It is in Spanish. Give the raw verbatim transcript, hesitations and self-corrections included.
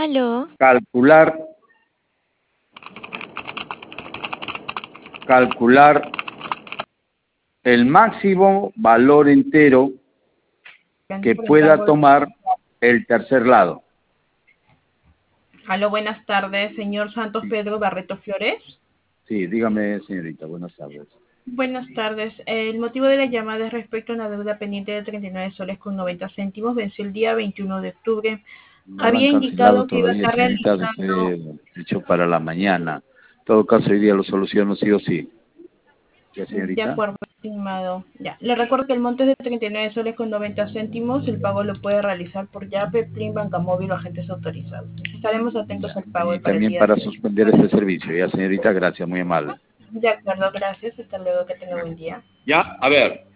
Aló. Calcular, calcular el máximo valor entero que pueda tomar el tercer lado. Aló, buenas tardes, señor Santos Pedro Barreto Flores. Sí, dígame, señorita, buenas tardes. Buenas tardes. El motivo de la llamada es respecto a una deuda pendiente de treinta y nueve soles con noventa céntimos. Venció el día veintiuno de octubre. No Había la han indicado cancelado que iba a todavía, estar señorita, realizando... dejé dicho para la mañana. En todo caso, hoy día lo soluciono sí o sí. ¿Ya, De señorita? acuerdo, estimado. Ya. Le recuerdo que el monto es de treinta y nueve soles con noventa céntimos. El pago lo puede realizar por Yape, Plin, Banca Móvil o agentes autorizados. Estaremos atentos al pago Y para el también día para de hoy. suspender este servicio. Ya, señorita, gracias, muy amable. De acuerdo, gracias. Hasta luego, que tenga buen día. Ya, a ver.